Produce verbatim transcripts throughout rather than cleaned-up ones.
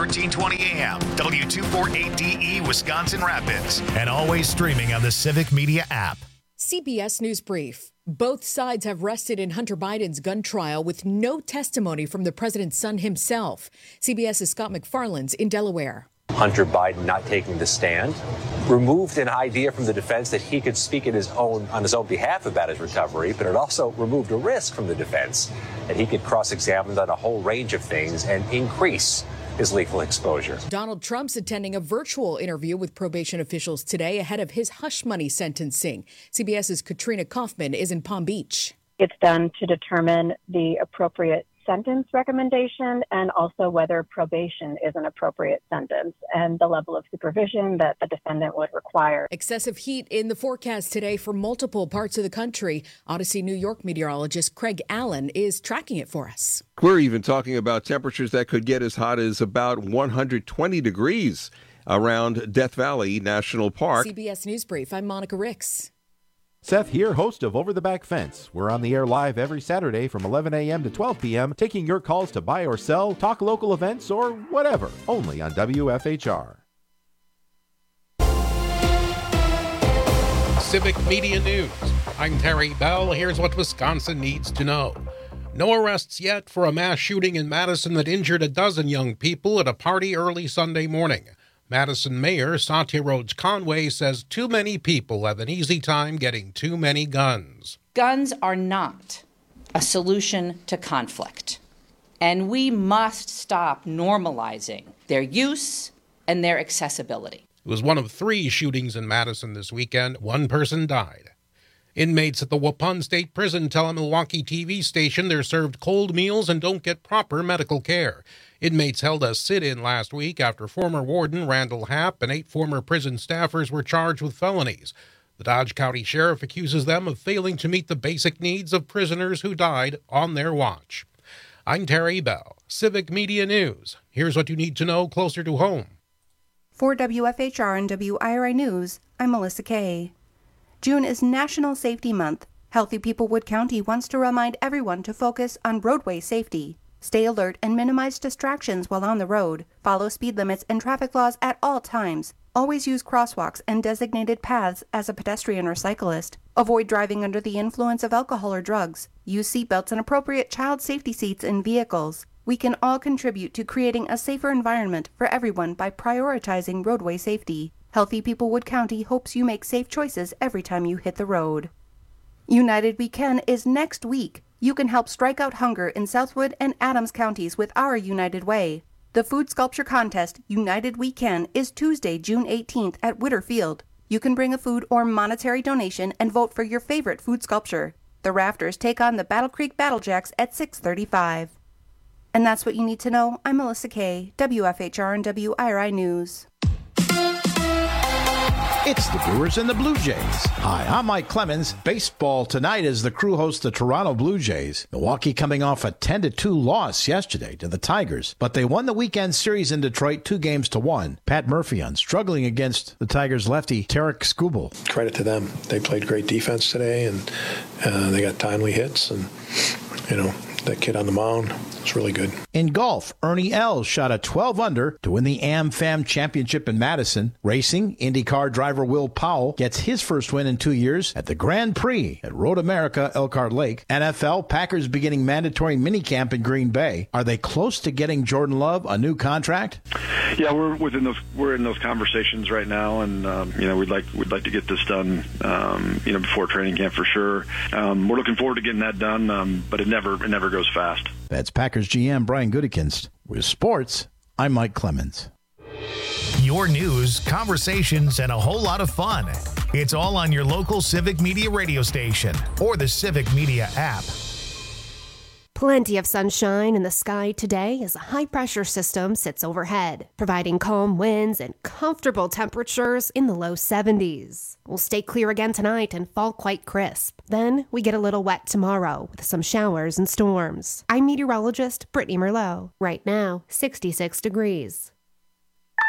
thirteen twenty A M, W two forty-eight D E, Wisconsin Rapids, and always streaming on the Civic Media app. C B S News Brief. Both sides have rested in Hunter Biden's gun trial with no testimony from the president's son himself. CBS's Scott McFarland's in Delaware. Hunter Biden not taking the stand removed an idea from the defense that he could speak in his own on his own behalf about his recovery, but it also removed a risk from the defense that he could cross-examine on a whole range of things and increase his legal exposure. Donald Trump's attending a virtual interview with probation officials today ahead of his hush money sentencing. CBS's Katrina Kaufman is in Palm Beach. It's done to determine the appropriate sentence recommendation and also whether probation is an appropriate sentence and the level of supervision that the defendant would require. Excessive heat in the forecast today for multiple parts of the country. Odyssey, New York meteorologist Craig Allen is tracking it for us. We're even talking about temperatures that could get as hot as about one hundred twenty degrees around Death Valley National Park. C B S News Brief, I'm Monica Ricks. Seth here, host of Over the Back Fence. We're on the air live every Saturday from eleven a.m. to twelve p.m., taking your calls to buy or sell, talk local events, or whatever, only on W F H R. Civic Media News. I'm Terry Bell. Here's what Wisconsin needs to know. No arrests yet for a mass shooting in Madison that injured a dozen young people at a party early Sunday morning. Madison Mayor Satya Rhodes Conway says too many people have an easy time getting too many guns. Guns are not a solution to conflict, and we must stop normalizing their use and their accessibility. It was one of three shootings in Madison this weekend. One person died. Inmates at the Waupun State Prison tell a Milwaukee T V station they're served cold meals and don't get proper medical care. Inmates held a sit-in last week after former warden Randall Happ and eight former prison staffers were charged with felonies. The Dodge County Sheriff accuses them of failing to meet the basic needs of prisoners who died on their watch. I'm Terry Bell, Civic Media News. Here's what you need to know closer to home. For W F H R and W I R I News, I'm Melissa Kay. June is National Safety Month. Healthy People Wood County wants to remind everyone to focus on roadway safety. Stay alert and minimize distractions while on the road. Follow speed limits and traffic laws at all times. Always use crosswalks and designated paths as a pedestrian or cyclist. Avoid driving under the influence of alcohol or drugs. Use seatbelts and appropriate child safety seats in vehicles. We can all contribute to creating a safer environment for everyone by prioritizing roadway safety. Healthy People Wood County hopes you make safe choices every time you hit the road. United We Can is next week. You can help strike out hunger in Southwood and Adams counties with our United Way. The food sculpture contest, United We Can, is Tuesday, June eighteenth at Witter Field. You can bring a food or monetary donation and vote for your favorite food sculpture. The Rafters take on the Battle Creek Battlejacks at six thirty-five. And that's what you need to know. I'm Melissa Kay, W F H R and W I R I News. It's the Brewers and the Blue Jays. Hi, I'm Mike Clemens. Baseball tonight as the Crew hosts the Toronto Blue Jays. Milwaukee coming off a ten to two loss yesterday to the Tigers, but they won the weekend series in Detroit two games to one. Pat Murphy on struggling against the Tigers lefty Tarek Skubal. Credit to them. They played great defense today, and uh, they got timely hits, and, you know, that kid on the mound was really good. In golf, Ernie Els shot a twelve under to win the AmFam Championship in Madison. Racing, IndyCar driver Will Powell gets his first win in two years at the Grand Prix at Road America, Elkhart Lake. N F L, Packers beginning mandatory minicamp in Green Bay. Are they close to getting Jordan Love a new contract? Yeah, we're within those. We're in those conversations right now, and um, you know, we'd like we'd like to get this done, um, you know, before training camp for sure. Um, we're looking forward to getting that done, um, but it never it never goes fast. That's Packers G M Brian Gutekunst. With sports, I'm Mike Clemens. Your news, conversations, and a whole lot of fun. It's all on your local Civic Media radio station or the Civic Media app. Plenty of sunshine in the sky today as a high-pressure system sits overhead, providing calm winds and comfortable temperatures in the low seventies. We'll stay clear again tonight and fall quite crisp. Then we get a little wet tomorrow with some showers and storms. I'm meteorologist Brittany Merlot. Right now, sixty-six degrees.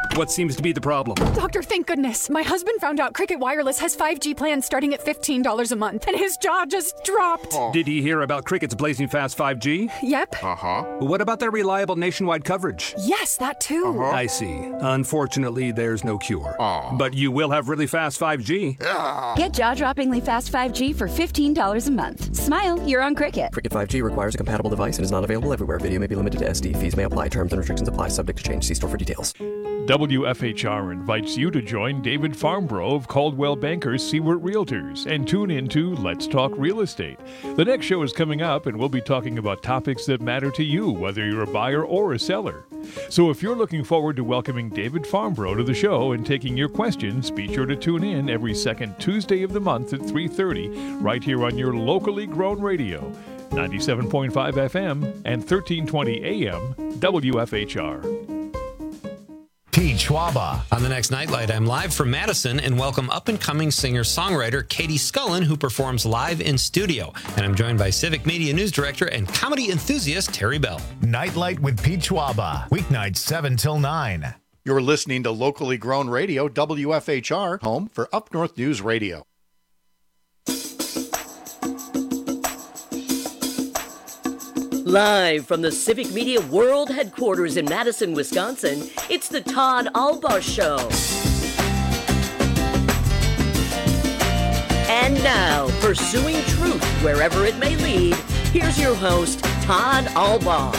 What seems to be the problem? Doctor, thank goodness. My husband found out Cricket Wireless has five G plans starting at fifteen dollars a month, and his jaw just dropped. Did he hear about Cricket's blazing fast five G? Yep. Uh-huh. What about their reliable nationwide coverage? Yes, that too. Uh-huh. I see. Unfortunately, there's no cure. Aww. But you will have really fast five G. Get jaw-droppingly fast five G for fifteen dollars a month. Smile, you're on Cricket. Cricket five G requires a compatible device and is not available everywhere. Video may be limited to S D. Fees may apply. Terms and restrictions apply. Subject to change. See store for details. W F H R invites you to join David Farmbrough of Caldwell Bankers Seward Realtors and tune into Let's Talk Real Estate. The next show is coming up, and we'll be talking about topics that matter to you, whether you're a buyer or a seller. So if you're looking forward to welcoming David Farmbrough to the show and taking your questions, be sure to tune in every second Tuesday of the month at three thirty, right here on your locally grown radio, ninety-seven point five F M and thirteen twenty A M, W F H R. Pete Schwaba. On the next Nightlight, I'm live from Madison and welcome up-and-coming singer-songwriter Katie Scullen, who performs live in studio. And I'm joined by Civic Media News Director and comedy enthusiast Terry Bell. Nightlight with Pete Schwaba. Weeknights seven till nine. You're listening to locally grown radio, W F H R, home for Up North News Radio. Live from the Civic Media World Headquarters in Madison, Wisconsin, it's the Todd Albaugh Show. And now, pursuing truth wherever it may lead, here's your host, Todd Albaugh.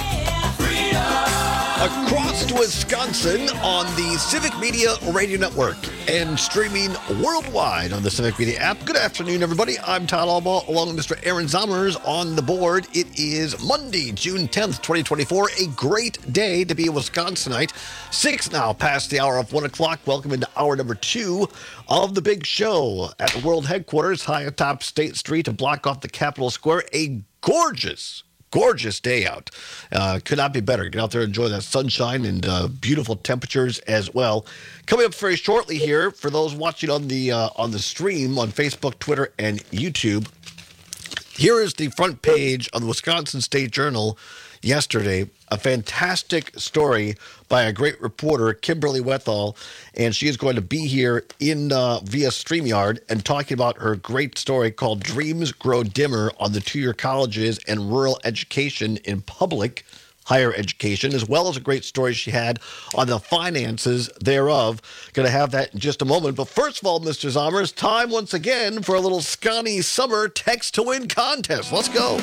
Across Wisconsin on the Civic Media Radio Network and streaming worldwide on the Civic Media app. Good afternoon, everybody. I'm Todd Albaugh, along with Mister Aaron Zommers on the board. It is Monday, June tenth, twenty twenty-four. A great day to be a Wisconsinite. Six now past the hour of one o'clock. Welcome into hour number two of the big show at the world headquarters, high atop State Street, to block off the Capitol Square. A gorgeous Gorgeous day out. Uh, could not be better. Get out there and enjoy that sunshine and uh, beautiful temperatures as well. Coming up very shortly here, for those watching on the uh, on the stream on Facebook, Twitter, and YouTube, here is the front page of the Wisconsin State Journal yesterday. A fantastic story by a great reporter, Kimberly Wethall, and she is going to be here in uh, via StreamYard and talking about her great story called Dreams Grow Dimmer on the two-year colleges and rural education in public higher education, as well as a great story she had on the finances thereof. Going to have that in just a moment. But first of all, Mister Zommers, time once again for a little Scotty Summer Text to Win contest. Let's go.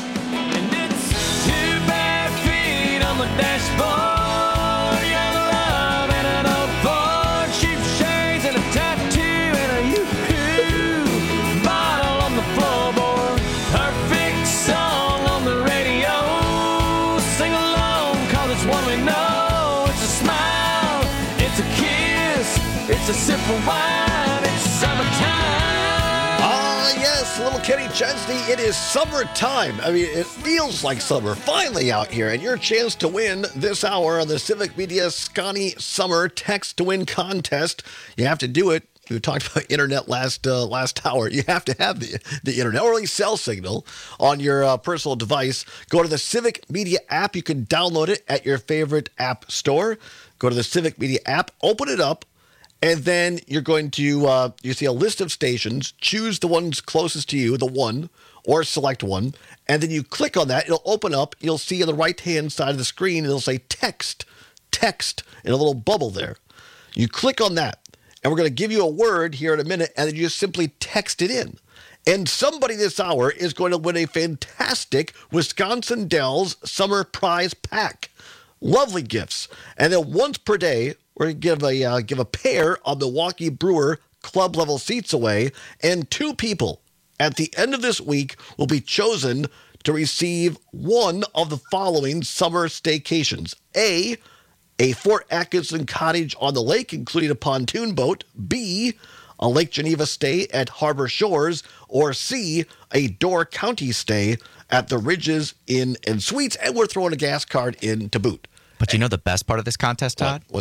The dashboard, young love, and an old Ford, cheap shades, and a tattoo, and a yoo-hoo bottle on the floorboard. Perfect song on the radio. Sing along, cause it's one we know. It's a smile, it's a kiss, it's a sip of wine, it's summertime. Ah, yes, little Kenny Chesney, it is summertime. I mean, it feels like summer finally out here, and your chance to win this hour on the Civic Media Scotty Summer Text to Win contest. You have to do it. We talked about internet last uh, last hour. You have to have the, the internet, or at least cell signal, on your uh, personal device. Go to the Civic Media app. You can download it at your favorite app store. Go to the Civic Media app, open it up, and then you're going to, uh, you see a list of stations, choose the ones closest to you, the one, or select one, and then you click on that. It'll open up. You'll see on the right-hand side of the screen, it'll say text, text, in a little bubble there. You click on that, and we're going to give you a word here in a minute, and then you just simply text it in. And somebody this hour is going to win a fantastic Wisconsin Dells Summer Prize Pack. Lovely gifts. And then once per day, we're going to give a uh, give a pair of Milwaukee Brewer club level seats away, and two people at the end of this week will be chosen to receive one of the following summer staycations. A, a Fort Atkinson cottage on the lake, including a pontoon boat. B, a Lake Geneva stay at Harbor Shores. Or C, a Door County stay at the Ridges Inn and Suites. And we're throwing a gas card in to boot. But you know the best part of this contest, Todd? What? What's that?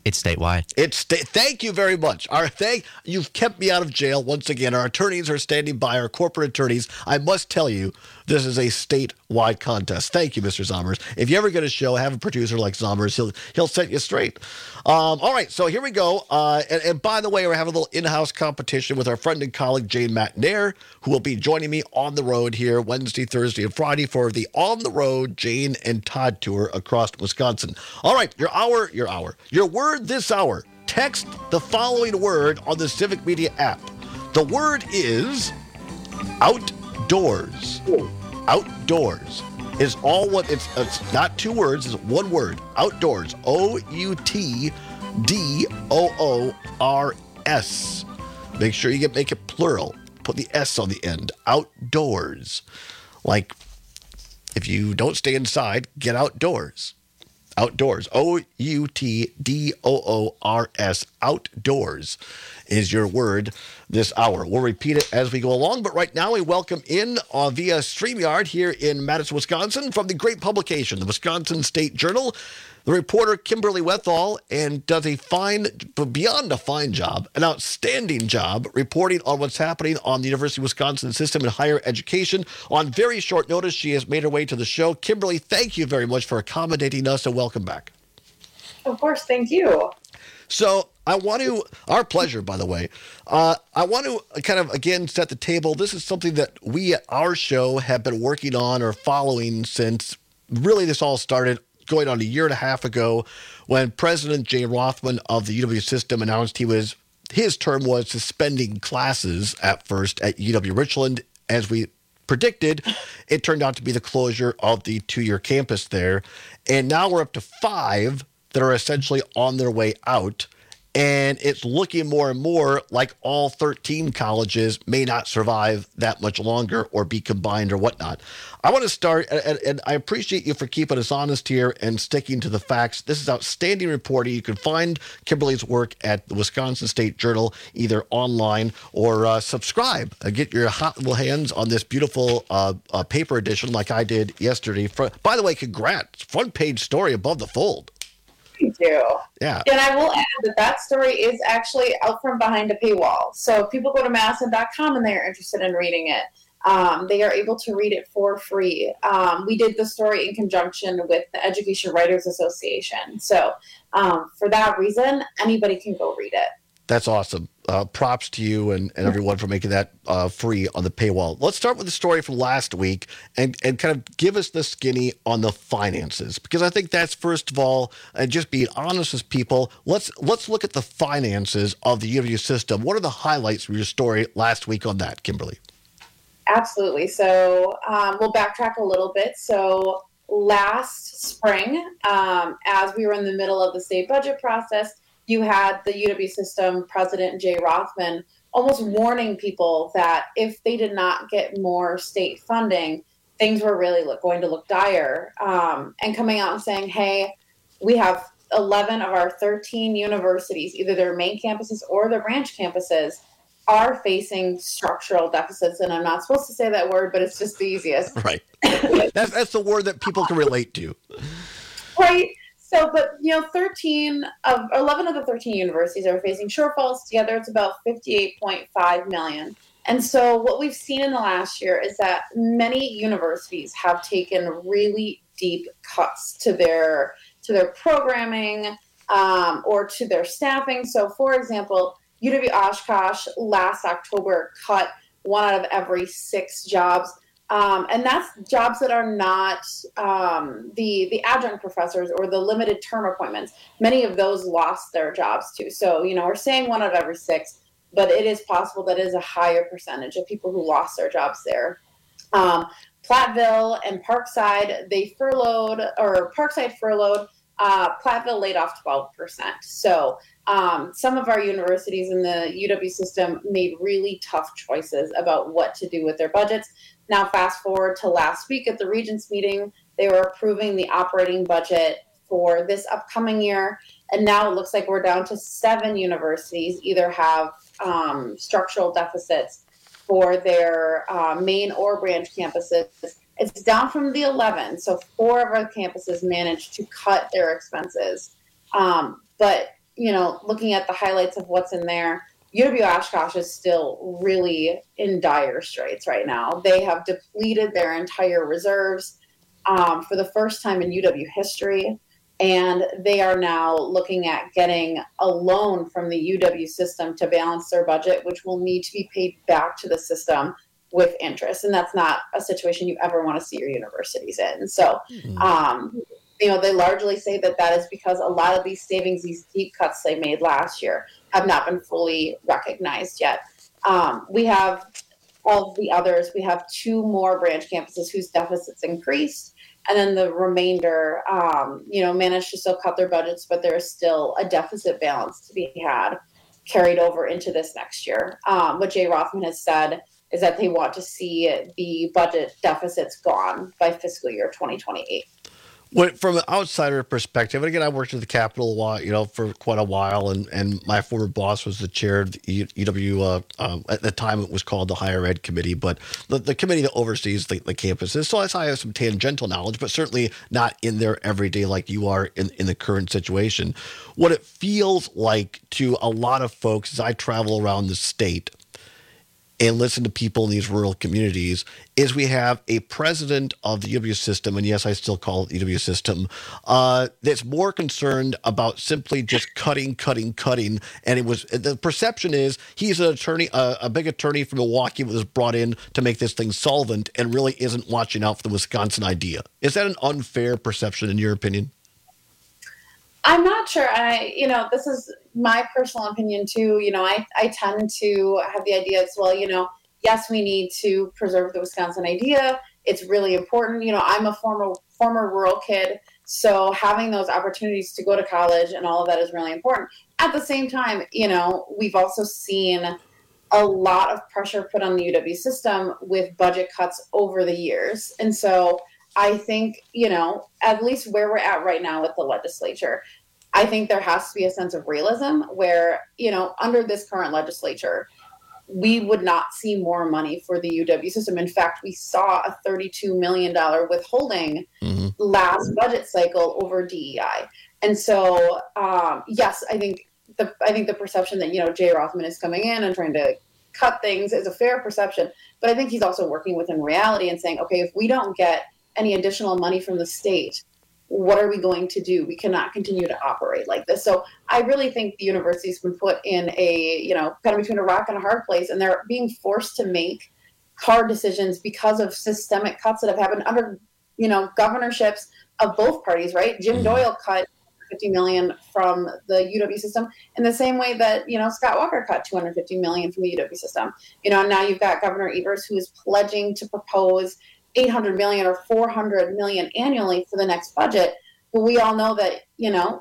It's statewide. It's sta- Thank you very much. Our thank You've kept me out of jail once again. Our attorneys are standing by, our corporate attorneys. I must tell you, this is a statewide contest. Thank you, Mister Zommers. If you ever get a show, have a producer like Zommers. He'll he'll set you straight. Um, all right, so here we go. Uh, and, and by the way, we're having a little in-house competition with our friend and colleague Jane McNair, who will be joining me on the road here Wednesday, Thursday, and Friday for the On the Road Jane and Todd tour across Wisconsin. All right, your hour, your hour, your word this hour. Text the following word on the Civic Media app. The word is outdoors. Outdoors is all what it's, it's not two words, it's one word. Outdoors. O U T D O O R S. Make sure you get make it plural. Put the S on the end. Outdoors. Like if you don't stay inside, get outdoors. Outdoors. O U T D O O R S. Outdoors is your word this hour. We'll repeat it as we go along, but right now we welcome in uh, via StreamYard here in Madison, Wisconsin, from the great publication, the Wisconsin State Journal, the reporter Kimberly Wethall, and does a fine, beyond a fine job, an outstanding job reporting on what's happening on the University of Wisconsin system in higher education. On very short notice, she has made her way to the show. Kimberly, thank you very much for accommodating us, and welcome back. Of course, thank you. So I want to, our pleasure, by the way, uh, I want to kind of, again, set the table. This is something that we at our show have been working on or following since really this all started going on a year and a half ago when President Jay Rothman of the U W system announced he was, his term was suspending classes at first at U W Richland. As we predicted, it turned out to be the closure of the two-year campus there. And now we're up to five that are essentially on their way out. And it's looking more and more like all thirteen colleges may not survive that much longer or be combined or whatnot. I want to start, and, and I appreciate you for keeping us honest here and sticking to the facts. This is outstanding reporting. You can find Kimberly's work at the Wisconsin State Journal, either online or uh, subscribe. Uh, get your hot little hands on this beautiful uh, uh, paper edition like I did yesterday. For, by the way, congrats. Front page story above the fold. Thank you. Yeah. And I will add that that story is actually out from behind a paywall. So if people go to madison dot com and they are interested in reading it, um, they are able to read it for free. Um, we did the story in conjunction with the Education Writers Association. So um, for that reason, anybody can go read it. That's awesome. Uh, props to you and, and everyone for making that uh, free on the paywall. Let's start with the story from last week and, and kind of give us the skinny on the finances, because I think that's, first of all, and just being honest with people, let's let's look at the finances of the U W system. What are the highlights from your story last week on that, Kimberly? Absolutely. So um, we'll backtrack a little bit. So last spring, um, as we were in the middle of the state budget process, you had the U W system president, Jay Rothman, almost warning people that if they did not get more state funding, things were really look, going to look dire. Um, and coming out and saying, hey, we have eleven of our thirteen universities, either their main campuses or their branch campuses, are facing structural deficits. And I'm not supposed to say that word, but it's just the easiest. Right. that's, that's the word that people can relate to. Right. So, but, you know, thirteen of eleven of the thirteen universities are facing shortfalls. Together, it's about fifty-eight point five million. And so what we've seen in the last year is that many universities have taken really deep cuts to their to their programming um, or to their staffing. So, for example, U W Oshkosh last October cut one out of every six jobs. Um, and that's jobs that are not um, the the adjunct professors or the limited term appointments. Many of those lost their jobs too. So, you know, we're saying one out of every six, but it is possible that is a higher percentage of people who lost their jobs there. Um, Platteville and Parkside, they furloughed, or Parkside furloughed. Uh, Platteville laid off twelve percent. So um, some of our universities in the U W system made really tough choices about what to do with their budgets. Now, fast forward to last week at the Regents meeting, they were approving the operating budget for this upcoming year. And now it looks like we're down to seven universities either have um, structural deficits for their uh, main or branch campuses. It's down from the eleven. So four of our campuses managed to cut their expenses. Um, but you know, looking at the highlights of what's in there, U W Oshkosh is still really in dire straits right now. They have depleted their entire reserves um, for the first time in U W history, and they are now looking at getting a loan from the U W system to balance their budget, which will need to be paid back to the system with interest. And that's not a situation you ever want to see your universities in. So, um, you know, they largely say that that is because a lot of these savings, these deep cuts they made last year, have not been fully recognized yet. Um, we have all of the others. We have two more branch campuses whose deficits increased, and then the remainder, um, you know, managed to still cut their budgets, but there is still a deficit balance to be had carried over into this next year. Um, what Jay Rothman has said is that they want to see the budget deficits gone by fiscal year twenty twenty-eight. When, from an outsider perspective, and again, I worked at the Capitol a while, you know, for quite a while, and, and my former boss was the chair of the U W. Uh, um, at the time, it was called the Higher Ed Committee, but the, the committee that oversees the, the campuses. So I have some tangential knowledge, but certainly not in there every day like you are in, in the current situation. What it feels like to a lot of folks as I travel around the state and listen to people in these rural communities is we have a president of the U W system, and yes, I still call it the U W system, uh, that's more concerned about simply just cutting, cutting, cutting. And it was the perception is he's an attorney, uh, a big attorney from Milwaukee that was brought in to make this thing solvent and really isn't watching out for the Wisconsin idea. Is that an unfair perception in your opinion? I'm not sure. I, you know, this is my personal opinion too. You know, I, I tend to have the idea as well, you know, yes, we need to preserve the Wisconsin idea. It's really important. You know, I'm a former, former rural kid, so having those opportunities to go to college and all of that is really important. At the same time, you know, we've also seen a lot of pressure put on the U W system with budget cuts over the years. And so I think, you know, at least where we're at right now with the legislature, I think there has to be a sense of realism where, you know, under this current legislature, we would not see more money for the U W system. In fact, we saw a thirty-two million dollars withholding mm-hmm. last budget cycle over D E I. And so, um, yes, I think the I think the perception that, you know, Jay Rothman is coming in and trying to cut things is a fair perception. But I think he's also working within reality and saying, okay, if we don't get any additional money from the state, what are we going to do? We cannot continue to operate like this. So I really think the university's been put in a, you know, kind of between a rock and a hard place, and they're being forced to make hard decisions because of systemic cuts that have happened under, you know, governorships of both parties, right? Jim Doyle cut fifty million dollars from the U W system in the same way that, you know, Scott Walker cut two hundred fifty million dollars from the U W system. You know, and now you've got Governor Evers who is pledging to propose eight hundred million dollars or four hundred million dollars annually for the next budget. But we all know that, you know,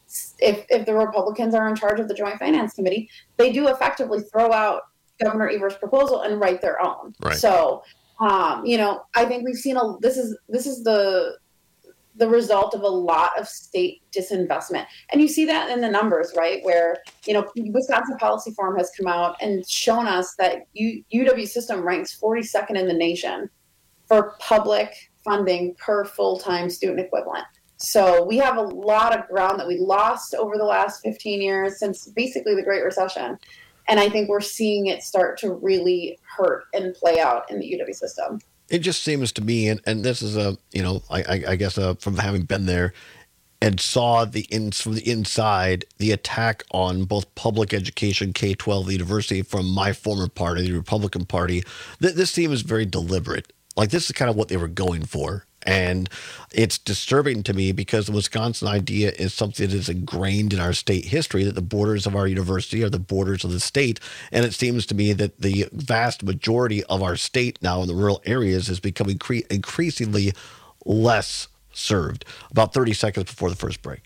if if the Republicans are in charge of the Joint Finance Committee, they do effectively throw out Governor Evers' proposal and write their own. Right. So, um, you know, I think we've seen a this is this is the the result of a lot of state disinvestment. And you see that in the numbers, right? Where, you know, Wisconsin Policy Forum has come out and shown us that U, UW system ranks forty-second in the nation for public funding per full-time student equivalent. So we have a lot of ground that we lost over the last fifteen years since basically the Great Recession. And I think we're seeing it start to really hurt and play out in the U W system. It just seems to me, and, and this is a, you know, I, I, I guess uh, from having been there and saw the in, from the inside, the attack on both public education, K twelve, the university from my former party, the Republican Party, th- this seems very deliberate. Like this is kind of what they were going for. And it's disturbing to me because the Wisconsin idea is something that is ingrained in our state history, that the borders of our university are the borders of the state. And it seems to me that the vast majority of our state now in the rural areas is becoming cre- increasingly less served. About thirty seconds before the first break.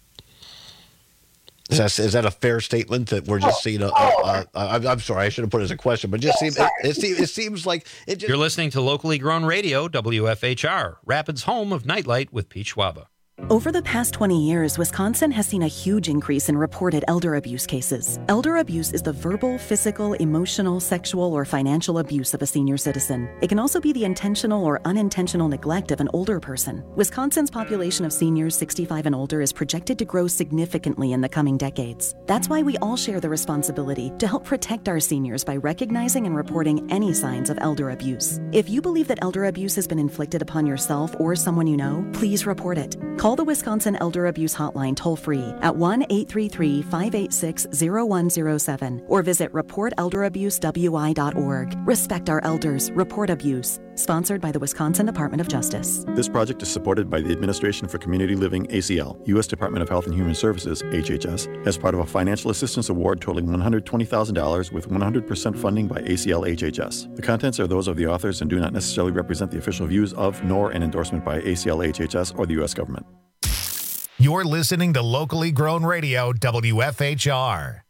Is that, is that a fair statement that we're just seeing? A, a, a, a, I'm, I'm sorry, I should have put it as a question, but it just seems, it, it, seems, it seems like it just. You're listening to locally grown radio, W F H R, Rapids' home of Nightlight with Pete Schwaba. Over the past twenty years, Wisconsin has seen a huge increase in reported elder abuse cases. Elder abuse is the verbal, physical, emotional, sexual, or financial abuse of a senior citizen. It can also be the intentional or unintentional neglect of an older person. Wisconsin's population of seniors sixty-five and older is projected to grow significantly in the coming decades. That's why we all share the responsibility to help protect our seniors by recognizing and reporting any signs of elder abuse. If you believe that elder abuse has been inflicted upon yourself or someone you know, please report it. Call the Wisconsin Elder Abuse Hotline toll-free at one eight three three, five eight six, zero one zero seven or visit report elder abuse w i dot org. Respect our elders. Report abuse. Sponsored by the Wisconsin Department of Justice. This project is supported by the Administration for Community Living, A C L, U S Department of Health and Human Services, H H S, as part of a financial assistance award totaling one hundred twenty thousand dollars with one hundred percent funding by A C L H H S. The contents are those of the authors and do not necessarily represent the official views of, nor an endorsement by A C L H H S or the U S government. You're listening to Locally Grown Radio, W F H R.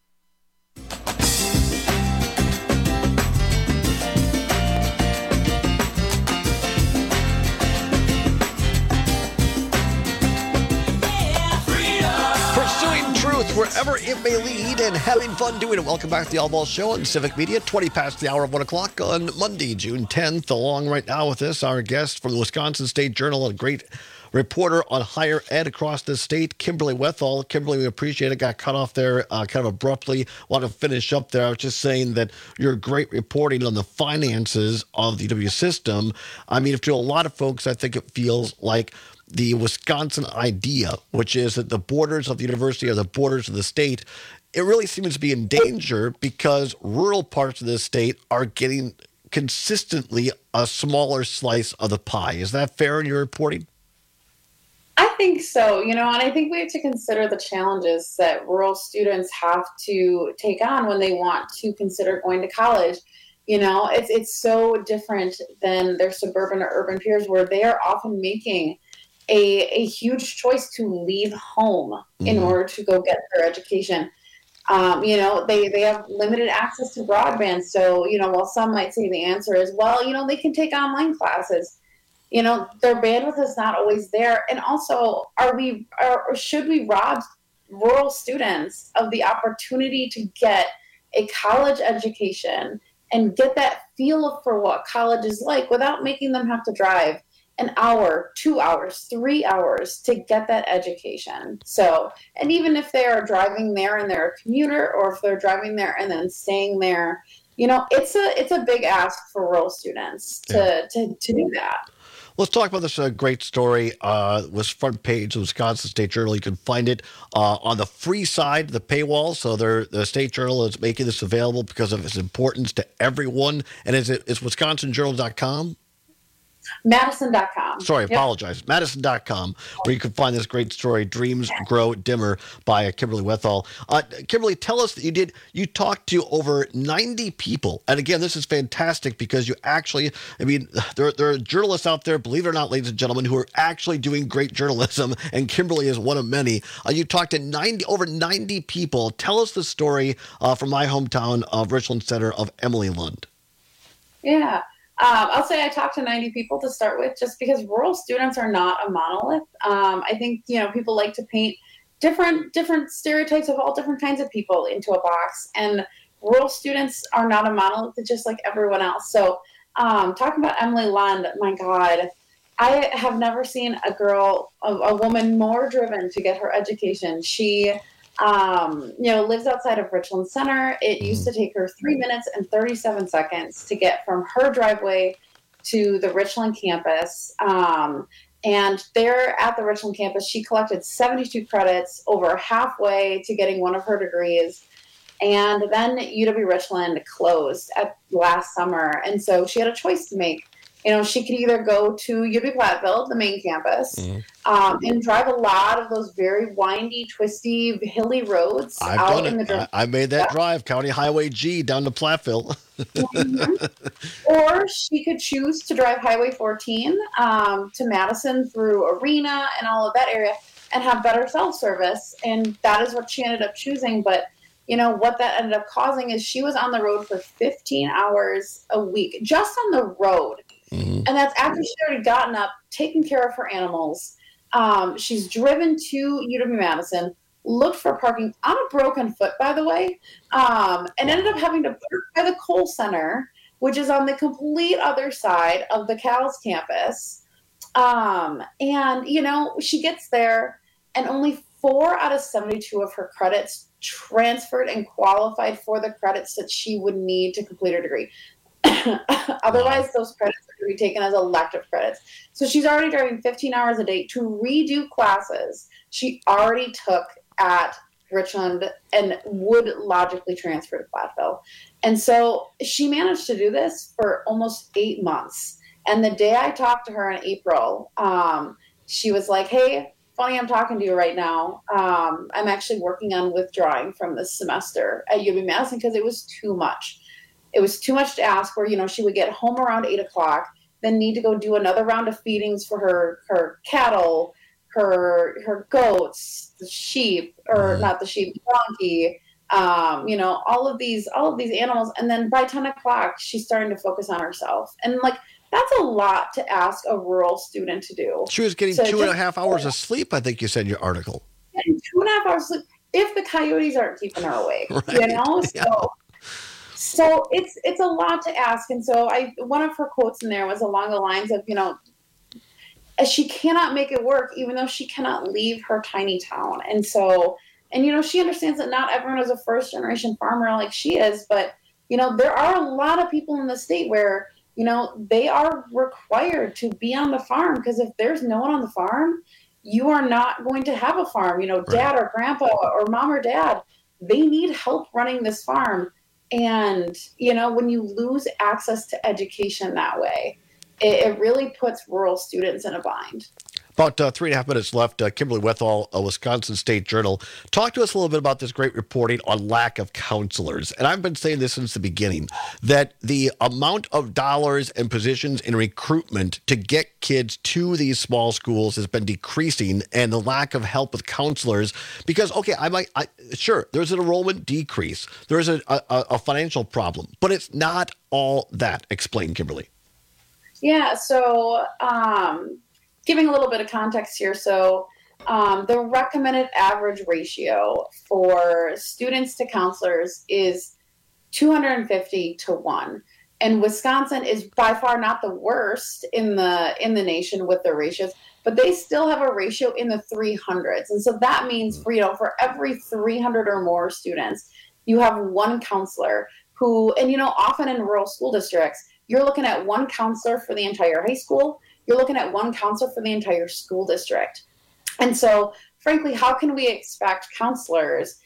Pursuing truth wherever it may lead and having fun doing it. Welcome back to the All Ball Show on Civic Media, twenty past the hour of one o'clock on Monday, June tenth. Along right now with us, our guest from the Wisconsin State Journal, a great reporter on higher ed across the state, Kimberly Wethall. Kimberly, we appreciate it. Got cut off there uh, kind of abruptly. Want to finish up there. I was just saying that you're great reporting on the finances of the E W system. I mean, to a lot of folks, I think it feels like the Wisconsin idea, which is that the borders of the university are the borders of the state, it really seems to be in danger because rural parts of the state are getting consistently a smaller slice of the pie. Is that fair in your reporting? I think so, you know, and I think we have to consider the challenges that rural students have to take on when they want to consider going to college. You know, it's it's so different than their suburban or urban peers where they are often making a, a huge choice to leave home mm-hmm. in order to go get their education. Um, you know, they, they have limited access to broadband. So, you know, while some might say the answer is, well, you know, they can take online classes. You know, their bandwidth is not always there. And also, are we, are, or should we rob rural students of the opportunity to get a college education and get that feel for what college is like without making them have to drive an hour, two hours, three hours to get that education? So, and even if they are driving there and they're a commuter, or if they're driving there and then staying there, you know, it's a it's a big ask for rural students to yeah. to, to do that. Let's talk about this uh, great story. Uh, it was front page of the Wisconsin State Journal. You can find it uh, on the free side, the paywall. So the State Journal is making this available because of its importance to everyone. And is it, it's wisconsin journal dot com? Madison dot com. Sorry, apologize. Yep. Madison dot com, where you can find this great story, Dreams Grow Dimmer, by Kimberly Wethall. Uh, Kimberly, tell us that you did, you talked to over ninety people. And again, this is fantastic because you actually, I mean, there, there are journalists out there, believe it or not, ladies and gentlemen, who are actually doing great journalism, and Kimberly is one of many. Uh, you talked to ninety, over ninety people. Tell us the story uh, from my hometown of Richland Center of Emily Lund. Yeah. Um, I'll say I talked to ninety people to start with, just because rural students are not a monolith. Um, I think, you know, people like to paint different different stereotypes of all different kinds of people into a box, and rural students are not a monolith, just like everyone else. So um, talking about Emily Lund, my God, I have never seen a girl, a, a woman more driven to get her education. She Um, you know, lives outside of Richland Center. It used to take her three minutes and thirty-seven seconds to get from her driveway to the Richland campus. Um, and there at the Richland campus, she collected seventy-two credits, over halfway to getting one of her degrees. And then U W Richland closed at last summer. And so she had a choice to make. You know, she could either go to U W Platteville, the main campus, mm-hmm. um, and drive a lot of those very windy, twisty, hilly roads. I've out done in it. The I, I made that yeah. drive, County Highway G, down to Platteville. mm-hmm. Or she could choose to drive Highway fourteen um, to Madison through Arena and all of that area and have better self-service. And that is what she ended up choosing. But you know, what that ended up causing is she was on the road for fifteen hours a week, just on the road. Mm-hmm. And that's after she'd already gotten up, taken care of her animals, Um, she's driven to U W Madison, looked for parking on a broken foot, by the way, um, and ended up having to park by the Kohl Center, which is on the complete other side of the Cal's campus. Um, and, you know, she gets there and only four out of seventy-two of her credits transferred and qualified for the credits that she would need to complete her degree. Otherwise, those credits are going to be taken as elective credits. So she's already driving fifteen hours a day to redo classes she already took at Richland and would logically transfer to Platteville. And so she managed to do this for almost eight months. And the day I talked to her in April, um, she was like, hey, funny I'm talking to you right now. Um, I'm actually working on withdrawing from this semester at U W Madison because it was too much. It was too much to ask where, you know, she would get home around eight o'clock, then need to go do another round of feedings for her, her cattle, her her goats, the sheep, or not the sheep, the donkey, um, you know, all of these, all of these animals. And then by ten o'clock, she's starting to focus on herself. And like, that's a lot to ask a rural student to do. She was getting So two and a just- half hours of sleep, I think you said in your article. And two and a half hours sleep if the coyotes aren't keeping her awake, you Right. know? So, Yeah. so it's it's a lot to ask. And so I one of her quotes in there was along the lines of, you know, she cannot make it work, even though she cannot leave her tiny town. And so, and, you know, she understands that not everyone is a first generation farmer like she is, but, you know, there are a lot of people in the state where, you know, they are required to be on the farm, because if there's no one on the farm, you are not going to have a farm. You know, dad or grandpa or mom or dad, they need help running this farm. And, you know, when you lose access to education that way, it, it really puts rural students in a bind. About uh, three and a half minutes left. Uh, Kimberly Wethall, a Wisconsin State Journal. Talk to us a little bit about this great reporting on lack of counselors. And I've been saying this since the beginning, that the amount of dollars and positions in recruitment to get kids to these small schools has been decreasing, and the lack of help with counselors. Because, okay, I might, I, sure, there's an enrollment decrease. There's a, a, a financial problem, but it's not all that. Explain, Kimberly. Yeah, so um, giving a little bit of context here. So um, the recommended average ratio for students to counselors is two hundred fifty to one. And Wisconsin is by far not the worst in the in the nation with their ratios, but they still have a ratio in the three hundreds. And so that means for, you know, for every three hundred or more students, you have one counselor who, and, you know, often in rural school districts, you're looking at one counselor for the entire high school. You're looking at one counselor for the entire school district. And so, frankly, how can we expect counselors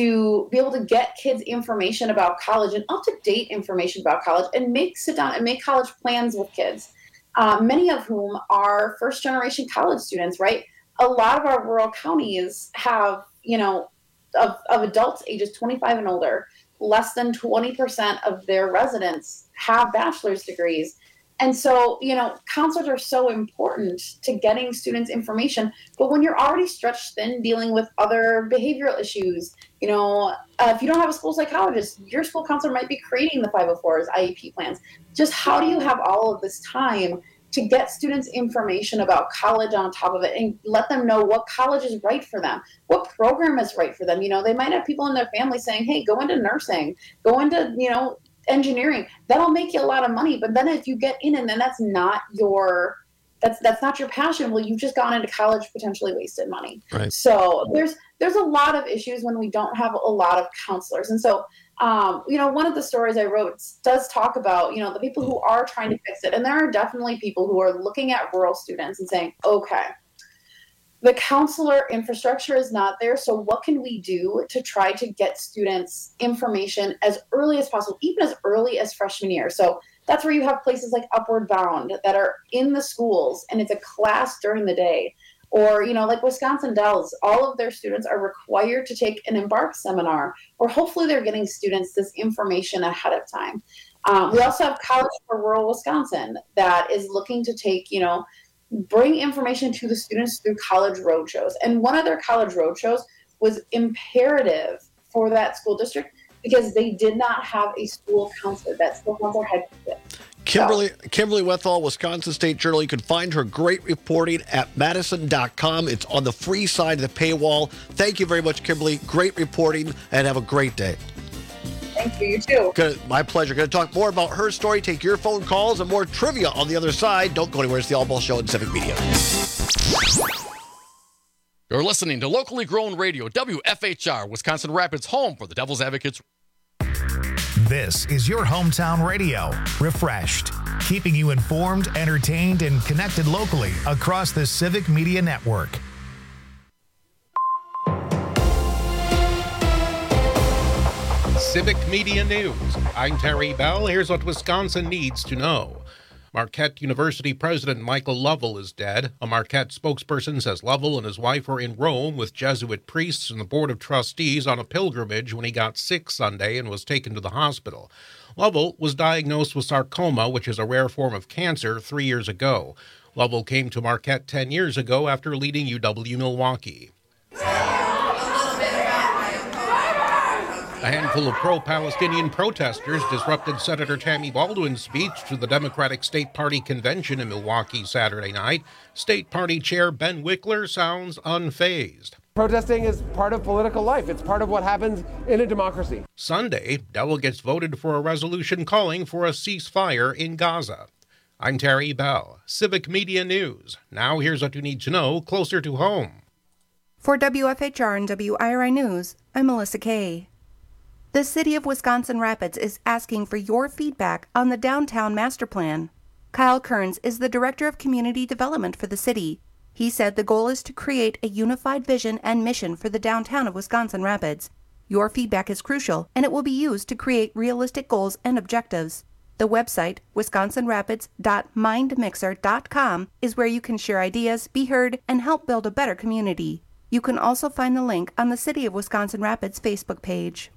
to be able to get kids information about college and up-to-date information about college and make sit down and make college plans with kids, uh, many of whom are first-generation college students, right? A lot of our rural counties have, you know, of, of adults ages twenty-five and older, less than twenty percent of their residents have bachelor's degrees. And so, you know, counselors are so important to getting students information. But when you're already stretched thin dealing with other behavioral issues, you know, uh, if you don't have a school psychologist, your school counselor might be creating the five oh fours, I E P plans. Just how do you have all of this time to get students information about college on top of it and let them know what college is right for them, what program is right for them? You know, they might have people in their family saying, hey, go into nursing, go into, you know, engineering. That'll make you a lot of money. But then if you get in and then that's not your, that's that's not your passion, well, you've just gone into college, potentially wasted money. Right. So there's there's a lot of issues when we don't have a lot of counselors. And so, um, you know, one of the stories I wrote does talk about, you know, the people who are trying to fix it. And there are definitely people who are looking at rural students and saying, okay, the counselor infrastructure is not there. So what can we do to try to get students information as early as possible, even as early as freshman year? So that's where you have places like Upward Bound that are in the schools and it's a class during the day. Or, you know, like Wisconsin Dells, all of their students are required to take an Embark seminar, or hopefully they're getting students this information ahead of time. Um, we also have College for Rural Wisconsin that is looking to take, you know, bring information to the students through college roadshows. And one of their college roadshows was imperative for that school district because they did not have a school counselor. That school counselor had quit. Kimberly Kimberly Wethall, Wisconsin State Journal. You can find her great reporting at Madison dot com. It's on the free side of the paywall. Thank you very much, Kimberly. Great reporting, and have a great day. Thank you. You too. Good. My pleasure. Going to talk more about her story, take your phone calls, and more trivia on the other side. Don't go anywhere. It's the All Ball Show in Civic Media. You're listening to locally grown radio, W F H R, Wisconsin Rapids, home for the Devil's Advocates. This is your hometown radio, refreshed, keeping you informed, entertained, and connected locally across the Civic Media Network. Civic Media News. I'm Terry Bell. Here's what Wisconsin needs to know. Marquette University President Michael Lovell is dead. A Marquette spokesperson says Lovell and his wife were in Rome with Jesuit priests and the Board of Trustees on a pilgrimage when he got sick Sunday and was taken to the hospital. Lovell was diagnosed with sarcoma, which is a rare form of cancer, three years ago. Lovell came to Marquette ten years ago after leading U W-Milwaukee. A handful of pro-Palestinian protesters disrupted Senator Tammy Baldwin's speech to the Democratic State Party convention in Milwaukee Saturday night. State Party Chair Ben Wickler sounds unfazed. Protesting is part of political life. It's part of what happens in a democracy. Sunday, delegates voted for a resolution calling for a ceasefire in Gaza. I'm Terry Bell, Civic Media News. Now here's what you need to know closer to home. For W F H R and W I R I News, I'm Melissa Kay. The City of Wisconsin Rapids is asking for your feedback on the Downtown Master Plan. Kyle Kearns is the Director of Community Development for the city. He said the goal is to create a unified vision and mission for the downtown of Wisconsin Rapids. Your feedback is crucial, and it will be used to create realistic goals and objectives. The website, wisconsin rapids dot mind mixer dot com, is where you can share ideas, be heard, and help build a better community. You can also find the link on the City of Wisconsin Rapids Facebook page.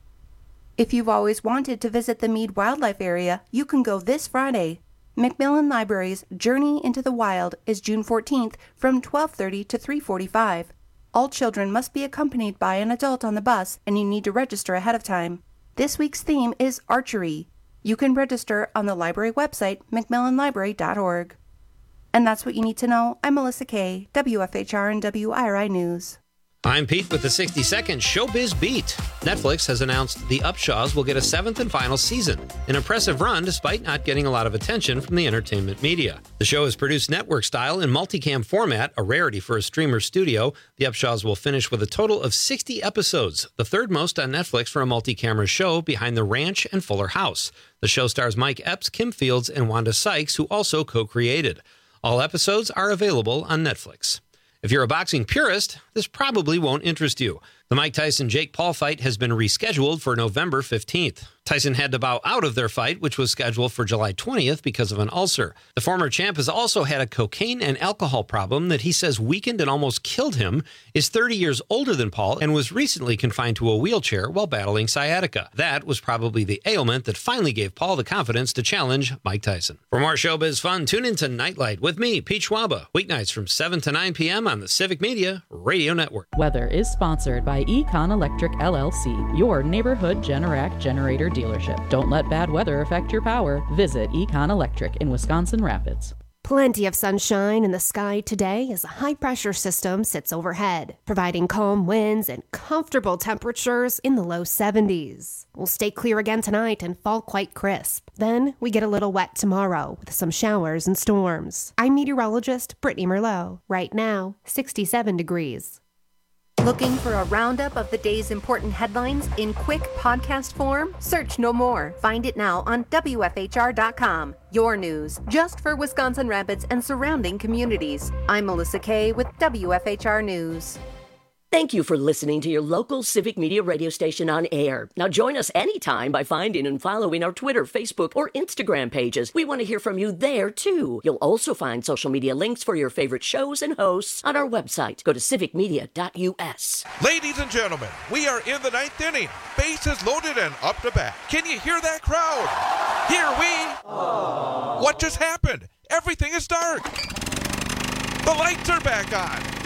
If you've always wanted to visit the Mead Wildlife Area, you can go this Friday. Macmillan Library's Journey into the Wild is June fourteenth from twelve thirty to three forty-five. All children must be accompanied by an adult on the bus, and you need to register ahead of time. This week's theme is archery. You can register on the library website, macmillan library dot org. And that's what you need to know. I'm Melissa Kay, W F H R and W I R I News. I'm Pete with the sixty second Showbiz Beat. Netflix has announced The Upshaws will get a seventh and final season, an impressive run despite not getting a lot of attention from the entertainment media. The show is produced network style in multicam format, a rarity for a streamer studio. The Upshaws will finish with a total of sixty episodes, the third most on Netflix for a multi-camera show behind The Ranch and Fuller House. The show stars Mike Epps, Kim Fields, and Wanda Sykes, who also co-created. All episodes are available on Netflix. If you're a boxing purist, this probably won't interest you. The Mike Tyson-Jake Paul fight has been rescheduled for November fifteenth. Tyson had to bow out of their fight, which was scheduled for July twentieth because of an ulcer. The former champ has also had a cocaine and alcohol problem that he says weakened and almost killed him, is thirty years older than Paul, and was recently confined to a wheelchair while battling sciatica. That was probably the ailment that finally gave Paul the confidence to challenge Mike Tyson. For more showbiz fun, tune into Nightlight with me, Pete Schwaba, weeknights from seven to nine p.m. on the Civic Media Radio Network. Weather is sponsored by Econ Electric L L C, your neighborhood Generac generator dealership. Don't let bad weather affect your power. Visit Econ Electric in Wisconsin Rapids. Plenty of sunshine in the sky today as a high-pressure system sits overhead, providing calm winds and comfortable temperatures in the low seventies. We'll stay clear again tonight and fall quite crisp. Then we get a little wet tomorrow with some showers and storms. I'm meteorologist Brittany Merlot. Right now, sixty-seven degrees. Looking for a roundup of the day's important headlines in quick podcast form? Search no more. Find it now on W F H R dot com. Your news, just for Wisconsin Rapids and surrounding communities. I'm Melissa Kay with W F H R News. Thank you for listening to your local Civic Media radio station on air. Now join us anytime by finding and following our Twitter, Facebook, or Instagram pages. We want to hear from you there, too. You'll also find social media links for your favorite shows and hosts on our website. Go to civic media dot U S. Ladies and gentlemen, we are in the ninth inning. Bases loaded and up to bat. Can you hear that crowd? Here we... Aww. What just happened? Everything is dark. The lights are back on.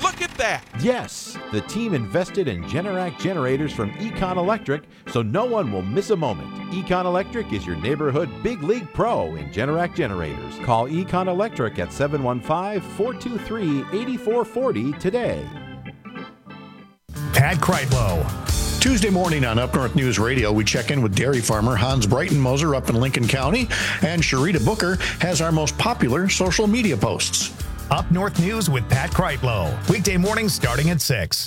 Look at that. Yes, the team invested in Generac generators from Econ Electric, so no one will miss a moment. Econ Electric is your neighborhood big league pro in Generac generators. Call Econ Electric at seven one five, four two three, eight four four zero today. Pat Kreitlow. Tuesday morning on Up North News Radio, we check in with dairy farmer Hans Breitenmoser up in Lincoln County, and Sharita Booker has our most popular social media posts. Up North News with Pat Kreitlow. Weekday mornings starting at six.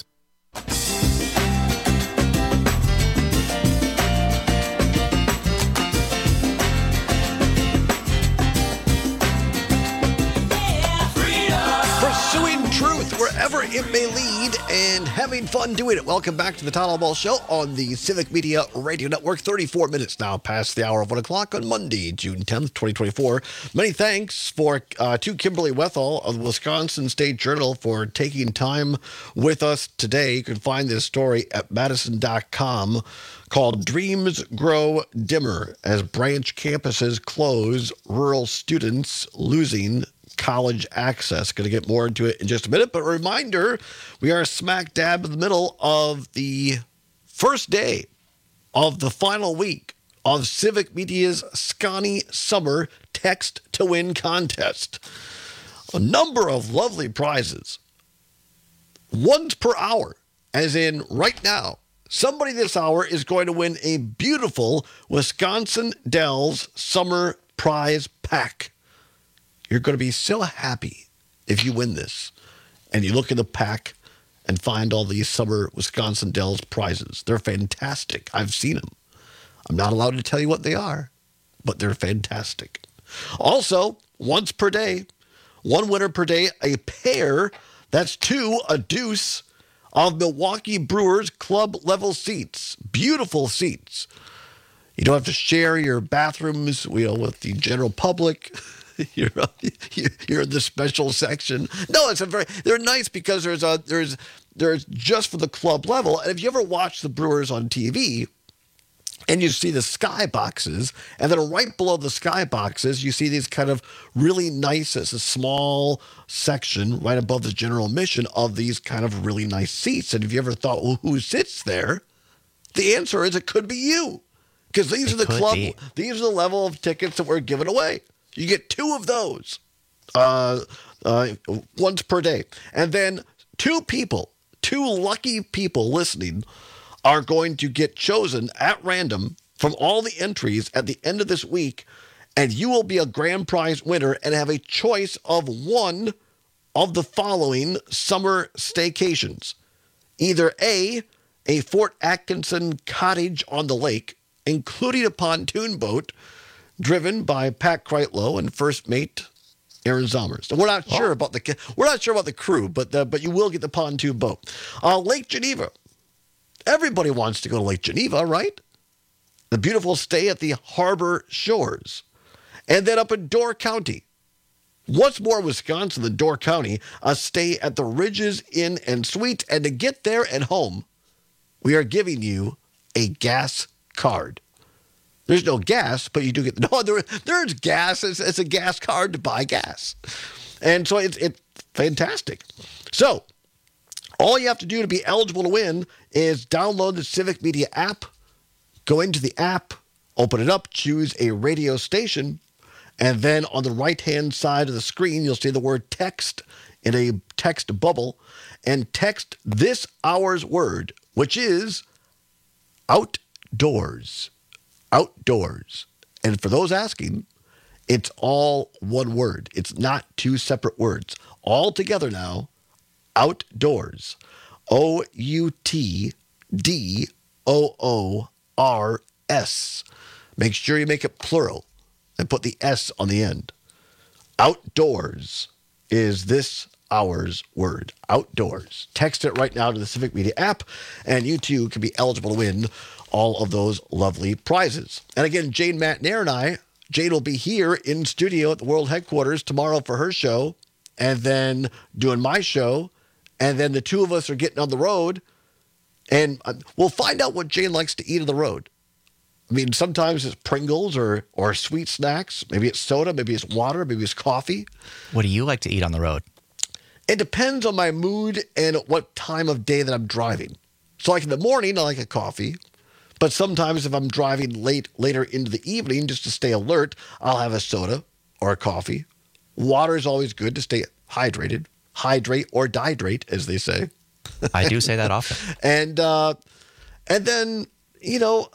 Pursuing truth wherever it may lead and having fun doing it. Welcome back to the Tyler Ball Show on the Civic Media Radio Network. thirty-four minutes now past the hour of one o'clock on Monday, June tenth, twenty twenty-four. Many thanks for uh, to Kimberly Wethall of the Wisconsin State Journal for taking time with us today. You can find this story at Madison dot com called Dreams Grow Dimmer as Branch Campuses Close, Rural Students Losing College Access. Going to get more into it in just a minute, but a reminder, we are smack dab in the middle of the first day of the final week of Civic Media's Scani Summer Text to Win contest. A number of lovely prizes. Once per hour, as in right now, somebody this hour is going to win a beautiful Wisconsin Dells Summer Prize Pack. You're going to be so happy if you win this. And you look in the pack and find all these summer Wisconsin Dells prizes. They're fantastic. I've seen them. I'm not allowed to tell you what they are, but they're fantastic. Also, once per day, one winner per day, a pair, that's two, a deuce, of Milwaukee Brewers club level seats. Beautiful seats. You don't have to share your bathrooms, you know, with the general public. You're you're in the special section. No, it's a very they're nice because there's a there's there's just for the club level. And if you ever watch the Brewers on T V and you see the sky boxes, and then right below the sky boxes you see these kind of really nice, it's a small section right above the general admission of these kind of really nice seats. And if you ever thought, well, who sits there? The answer is it could be you, because these it are the club be. These are the level of tickets that we're giving away. You get two of those uh, uh, once per day. And then two people, two lucky people listening are going to get chosen at random from all the entries at the end of this week. And you will be a grand prize winner and have a choice of one of the following summer staycations. Either A, a Fort Atkinson cottage on the lake, including a pontoon boat, driven by Pat Kreitlow and first mate Aaron Zomers. And we're not sure oh. about the we're not sure about the crew, but the, but you will get the pontoon boat. Uh, Lake Geneva. Everybody wants to go to Lake Geneva, right? The beautiful stay at the Harbor Shores, and then up in Door County. What's more Wisconsin than Door County? A stay at the Ridges Inn and Suites, and to get there and home, we are giving you a gas card. There's no gas, but you do get, no, there, there's gas. It's, it's a gas card to buy gas. And so it's, it's fantastic. So all you have to do to be eligible to win is download the Civic Media app, go into the app, open it up, choose a radio station, and then on the right-hand side of the screen, you'll see the word text in a text bubble, and text this hour's word, which is outdoors. Outdoors. And for those asking, it's all one word. It's not two separate words. All together now, outdoors. O U T D O O R S. Make sure you make it plural and put the S on the end. Outdoors is this hour's word. Outdoors. Text it right now to the Civic Media app, and you too can be eligible to win all of those lovely prizes. And again, Jane Matnair and I, Jane will be here in studio at the World Headquarters tomorrow for her show, and then doing my show, and then the two of us are getting on the road, and we'll find out what Jane likes to eat on the road. I mean, sometimes it's Pringles or or sweet snacks. Maybe it's soda, maybe it's water, maybe it's coffee. What do you like to eat on the road? It depends on my mood and what time of day that I'm driving. So like in the morning, I like a coffee. But sometimes if I'm driving late, later into the evening, just to stay alert, I'll have a soda or a coffee. Water is always good to stay hydrated. Hydrate or dihydrate, as they say. I do say that often. and uh, and then, you know,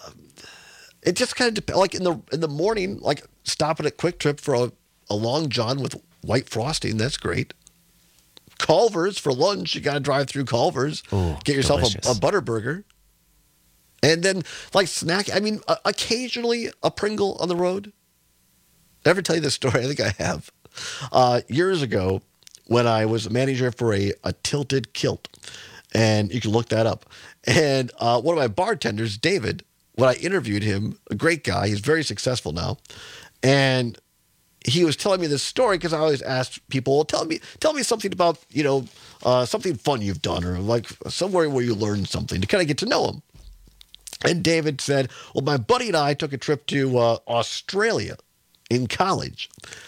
it just kind of depends. Like in the in the morning, like stopping at Quick Trip for a, a Long John with white frosting, that's great. Culver's for lunch, you got to drive through Culver's. Ooh, get yourself delicious. a, a Butterburger. And then, like, snack, I mean, uh, occasionally a Pringle on the road. Did I ever tell you this story? I think I have. Uh, years ago, when I was a manager for a, a Tilted Kilt, and you can look that up. And uh, one of my bartenders, David, when I interviewed him, a great guy, he's very successful now, and he was telling me this story because I always asked people, well, tell me, tell me something about, you know, uh, something fun you've done or like somewhere where you learned something to kind of get to know him. And David said, well, my buddy and I took a trip to uh, Australia in college,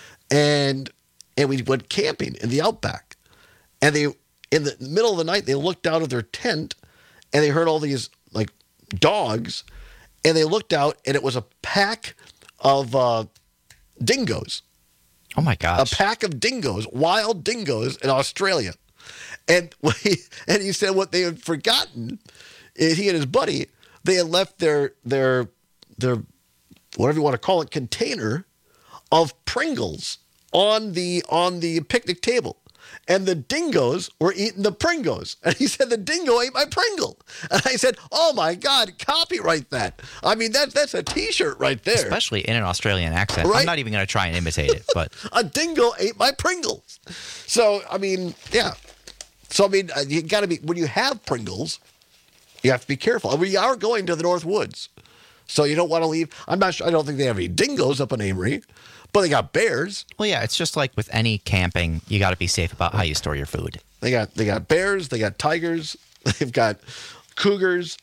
and and we went camping in the outback. And they, in the middle of the night, they looked out of their tent, and they heard all these like dogs, and they looked out, and it was a pack of uh, dingoes. Oh my gosh! A pack of dingoes, wild dingoes in Australia, and he, and he said what they had forgotten. He and his buddy. They had left their their their whatever you want to call it container of Pringles on the on the picnic table, and the dingoes were eating the Pringles. And he said the dingo ate my Pringle. And I said, "Oh my God, copyright that! I mean that that's a T-shirt right there, especially in an Australian accent. Right? I'm not even going to try and imitate it, but a dingo ate my Pringles." So I mean, yeah. So I mean, you got to be when you have Pringles. You have to be careful. We are going to the North Woods, so you don't want to leave. I'm not sure. I don't think they have any dingoes up in Amory, but they got bears. Well, yeah, it's just like with any camping, you got to be safe about how you store your food. They got they got bears. They got tigers. They've got cougars.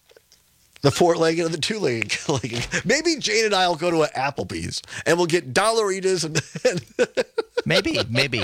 The four-legged and the two-legged. Maybe Jane and I will go to an Applebee's and we'll get Dollaritas and, and maybe, maybe.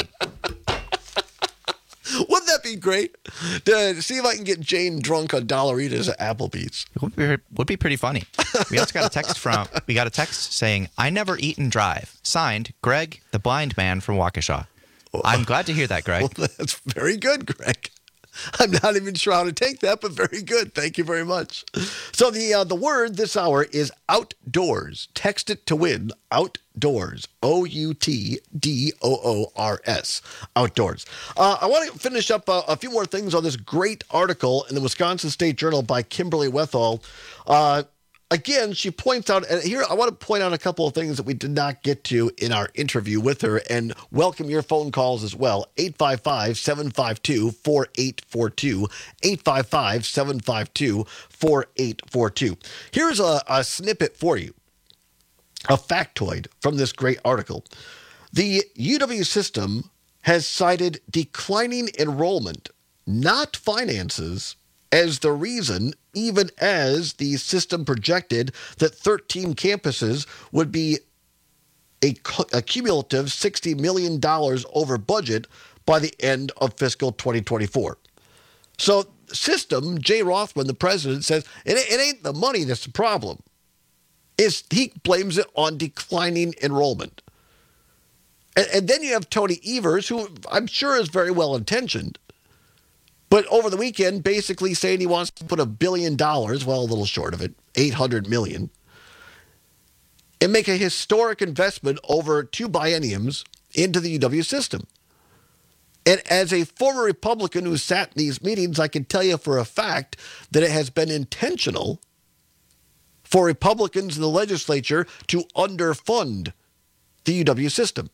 Wouldn't that be great? To see if I can get Jane drunk on Dollaritas at Applebee's. It would be, would be pretty funny. We also got a text from we got a text saying, "I never eat and drive." Signed, Greg, the blind man from Waukesha. I'm glad to hear that, Greg. Well, that's very good, Greg. I'm not even sure how to take that, but very good. Thank you very much. So the uh, the word this hour is outdoors. Text it to win. Outdoors. O U T D O O R S. Outdoors. Uh, I want to finish up uh, a few more things on this great article in the Wisconsin State Journal by Kimberly Wethall. Uh, Again, she points out, and here I want to point out a couple of things that we did not get to in our interview with her, and welcome your phone calls as well. eight five five, seven five two, four eight four two, eight five five, seven five two, four eight four two. Here's a, a snippet for you, a factoid from this great article. The U W system has cited declining enrollment, not finances, as the reason, even as the system projected that thirteen campuses would be a, a cumulative sixty million dollars over budget by the end of fiscal twenty twenty-four. So the system, Jay Rothman, the president, says it, it ain't the money that's the problem. It's, he blames it on declining enrollment. And, and then you have Tony Evers, who I'm sure is very well-intentioned, but over the weekend, basically saying he wants to put a billion dollars, well, a little short of it, eight hundred million, and make a historic investment over two bienniums into the U W system. And as a former Republican who sat in these meetings, I can tell you for a fact that it has been intentional for Republicans in the legislature to underfund the U W system.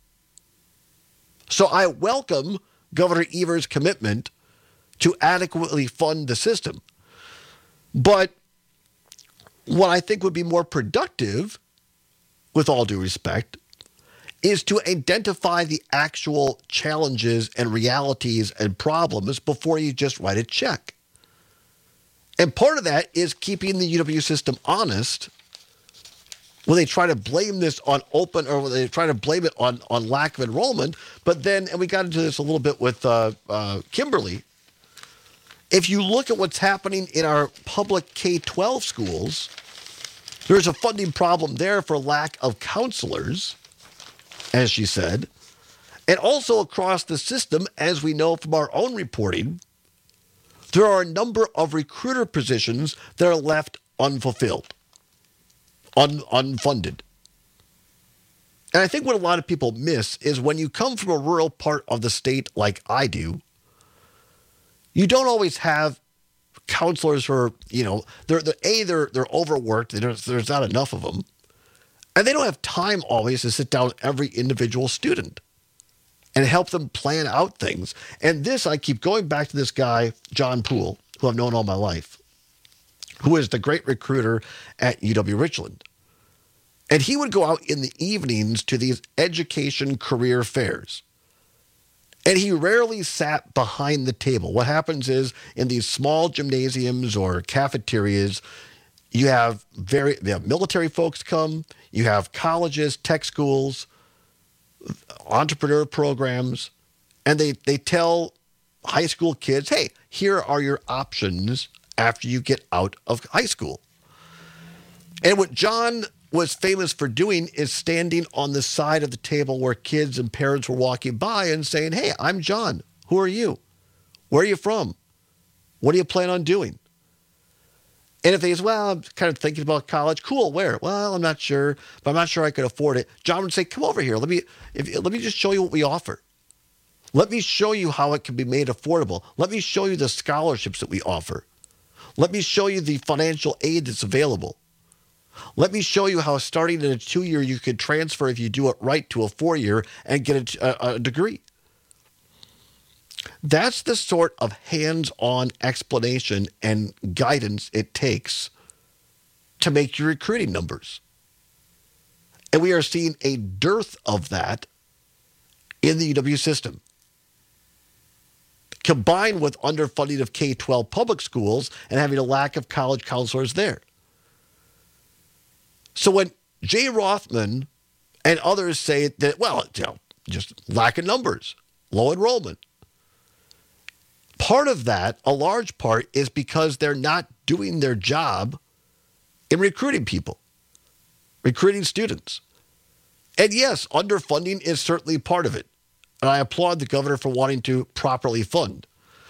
So I welcome Governor Evers' commitment to adequately fund the system. But what I think would be more productive, with all due respect, is to identify the actual challenges and realities and problems before you just write a check. And part of that is keeping the U W system honest Well, they try to blame this on open, or they try to blame it on, on lack of enrollment. But then, and we got into this a little bit with uh, uh, Kimberly, if you look at what's happening in our public K twelve schools, there's a funding problem there for lack of counselors, as she said. And also across the system, as we know from our own reporting, there are a number of recruiter positions that are left unfulfilled. Un, unfunded. And I think what a lot of people miss is when you come from a rural part of the state like I do, you don't always have counselors who are, you know, they're, they're A, they're, they're overworked, there's, there's not enough of them, and they don't have time always to sit down with every individual student and help them plan out things. And this, I keep going back to this guy, John Poole, who I've known all my life, who is the great recruiter at U W-Richland. And he would go out in the evenings to these education career fairs. And he rarely sat behind the table. What happens is in these small gymnasiums or cafeterias, you have very you have military folks come, you have colleges, tech schools, entrepreneur programs, and they, they tell high school kids, hey, here are your options after you get out of high school. And what John was famous for doing is standing on the side of the table where kids and parents were walking by and saying, hey, I'm John. Who are you? Where are you from? What do you plan on doing? And if they say, well, I'm kind of thinking about college. Cool, where? Well, I'm not sure, but I'm not sure I could afford it. John would say, come over here. Let me, if, let me just show you what we offer. Let me show you how it can be made affordable. Let me show you the scholarships that we offer. Let me show you the financial aid that's available. Let me show you how starting in a two-year you could transfer, if you do it right, to a four-year and get a, a, a degree. That's the sort of hands-on explanation and guidance it takes to make your recruiting numbers. And we are seeing a dearth of that in the U W system, combined with underfunding of K twelve public schools and having a lack of college counselors there. So when Jay Rothman and others say that, well, you know, just lack of numbers, low enrollment, part of that, a large part, is because they're not doing their job in recruiting people, recruiting students. And yes, underfunding is certainly part of it. And I applaud the governor for wanting to properly fund.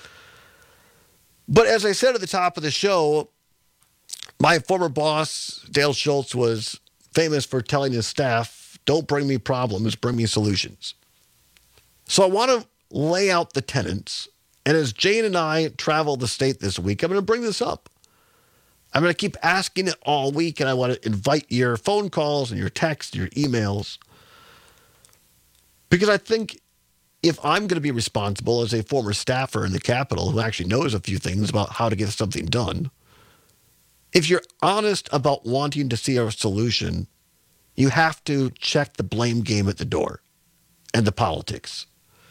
But as I said at the top of the show, my former boss, Dale Schultz, was famous for telling his staff, don't bring me problems, bring me solutions. So I want to lay out the tenets. And as Jane and I travel the state this week, I'm going to bring this up. I'm going to keep asking it all week, and I want to invite your phone calls and your texts, your emails. Because I think if I'm going to be responsible as a former staffer in the Capitol who actually knows a few things about how to get something done, if you're honest about wanting to see a solution, you have to check the blame game at the door and the politics.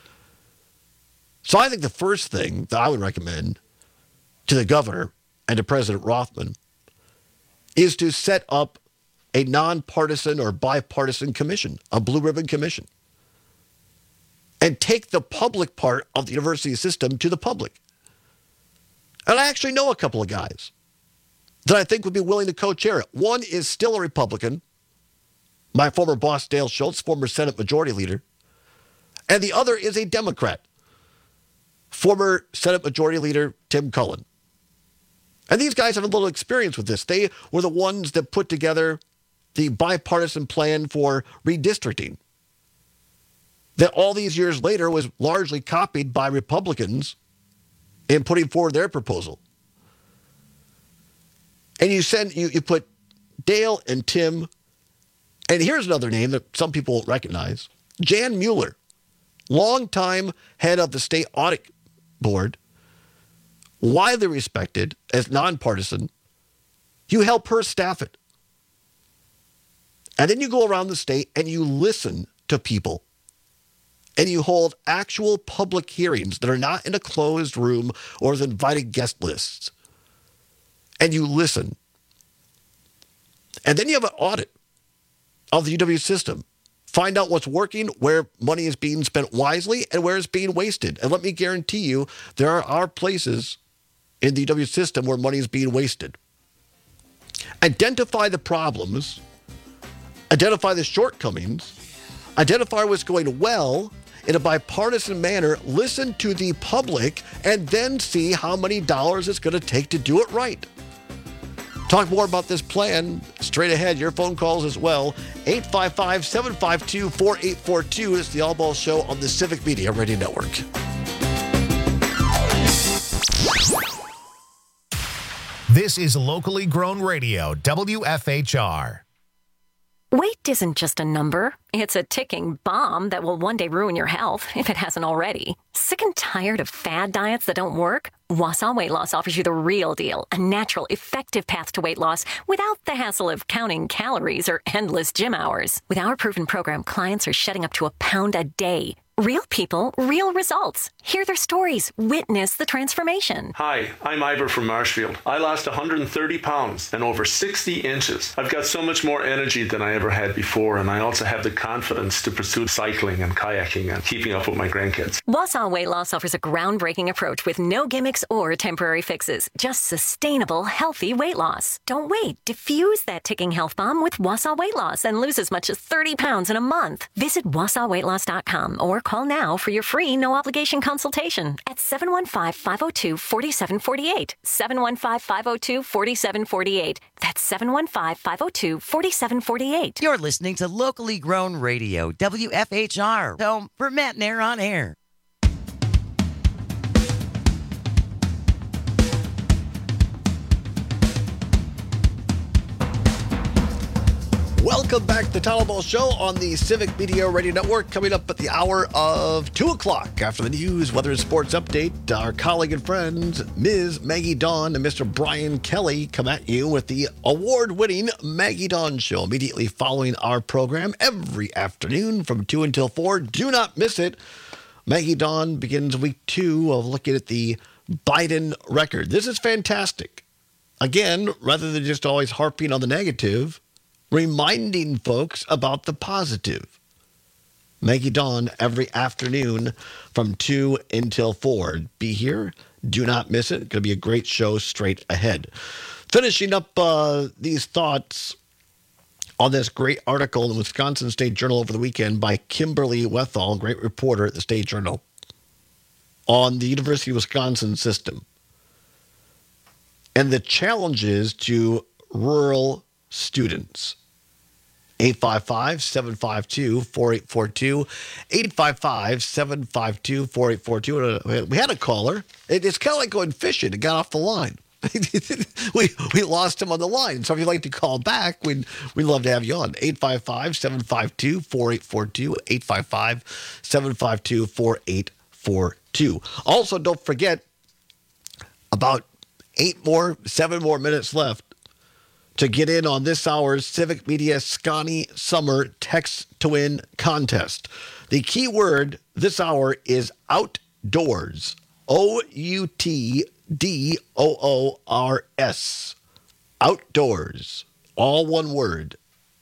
So I think the first thing that I would recommend to the governor and to President Rothman is to set up a nonpartisan or bipartisan commission, a blue ribbon commission, and take the public part of the university system to the public. And I actually know a couple of guys that I think would be willing to co-chair it. One is still a Republican, my former boss, Dale Schultz, former Senate Majority Leader. And the other is a Democrat, former Senate Majority Leader Tim Cullen. And these guys have a little experience with this. They were the ones that put together the bipartisan plan for redistricting that all these years later was largely copied by Republicans in putting forward their proposal. And you send you, you put Dale and Tim, and here's another name that some people won't recognize, Jan Mueller, longtime head of the State Audit Board, widely respected as nonpartisan. You help her staff it. And then you go around the state and you listen to people. And you hold actual public hearings that are not in a closed room or with invited guest lists. And you listen. And then you have an audit. of the U W system. Find out what's working, where money is being spent wisely, and where it's being wasted. And let me guarantee you, there are places in the U W system where money is being wasted. Identify the problems, identify the shortcomings, identify what's going well in a bipartisan manner, listen to the public, and then see how many dollars it's going to take to do it right. Talk more about this plan straight ahead. Your phone calls as well. eight five five, seven five two, four eight four two. It's the All Ball Show on the Civic Media Radio Network. This is locally grown radio, W F H R. Weight isn't just a number. It's a ticking bomb that will one day ruin your health, if it hasn't already. Sick and tired of fad diets that don't work? Wausau Weight Loss offers you the real deal, a natural, effective path to weight loss without the hassle of counting calories or endless gym hours. With our proven program, clients are shedding up to a pound a day. Real people, real results. Hear their stories. Witness the transformation. Hi, I'm Ivor from Marshfield. I lost one hundred thirty pounds and over sixty inches. I've got so much more energy than I ever had before, and I also have the confidence to pursue cycling and kayaking and keeping up with my grandkids. Wausau Weight Loss offers a groundbreaking approach with no gimmicks or temporary fixes. Just sustainable, healthy weight loss. Don't wait. Diffuse that ticking health bomb with Wausau Weight Loss and lose as much as thirty pounds in a month. Visit wausau weight loss dot com or call now for your free no-obligation consultation at seven one five, five oh two, four seven four eight. seven one five, five oh two, four seven four eight. That's seven one five, five oh two, four seven four eight. You're listening to locally grown radio, W F H R, home for Matt and Air on Air. Welcome back to the Town Ball Show on the Civic Media Radio Network. Coming up at the hour of two o'clock after the news, weather and sports update, our colleague and friends, Miz Maggie Dawn and Mister Brian Kelly come at you with the award-winning Maggie Dawn Show immediately following our program every afternoon from two until four. Do not miss it. Maggie Dawn begins week two of looking at the Biden record. This is fantastic. Again, rather than just always harping on the negative, reminding folks about the positive. Maggie Dawn every afternoon from two until four. Be here. Do not miss it. It's going to be a great show straight ahead. Finishing up uh, these thoughts on this great article in the Wisconsin State Journal over the weekend by Kimberly Wethall, great reporter at the State Journal, on the University of Wisconsin system and the challenges to rural students. eight five five, seven five two, four eight four two, eight five five, seven five two, four eight four two. We had a caller. It's kind of like going fishing. It got off the line. we we lost him on the line. So if you'd like to call back, we'd, we'd love to have you on. eight five five, seven five two, four eight four two, eight five five, seven five two, four eight four two. Also, don't forget, about eight more, seven more minutes left to get in on this hour's Civic Media Scani Summer Text to Win contest. The key word this hour is outdoors. O U T D O O R S. Outdoors. All one word.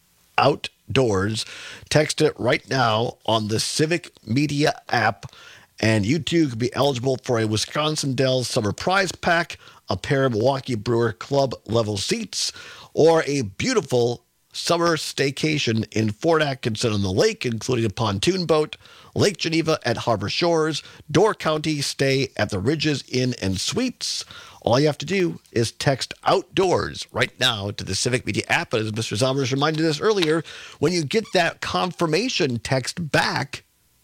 Outdoors. Text it right now on the Civic Media app, and you too could be eligible for a Wisconsin Dells Summer Prize Pack, a pair of Milwaukee Brewer Club level seats, or a beautiful summer staycation in Fort Atkinson on the lake, including a pontoon boat, Lake Geneva at Harbor Shores, Door County stay at the Ridges Inn and Suites. All you have to do is text outdoors right now to the Civic Media app. And as Mister Zomers reminded us earlier, when you get that confirmation text back,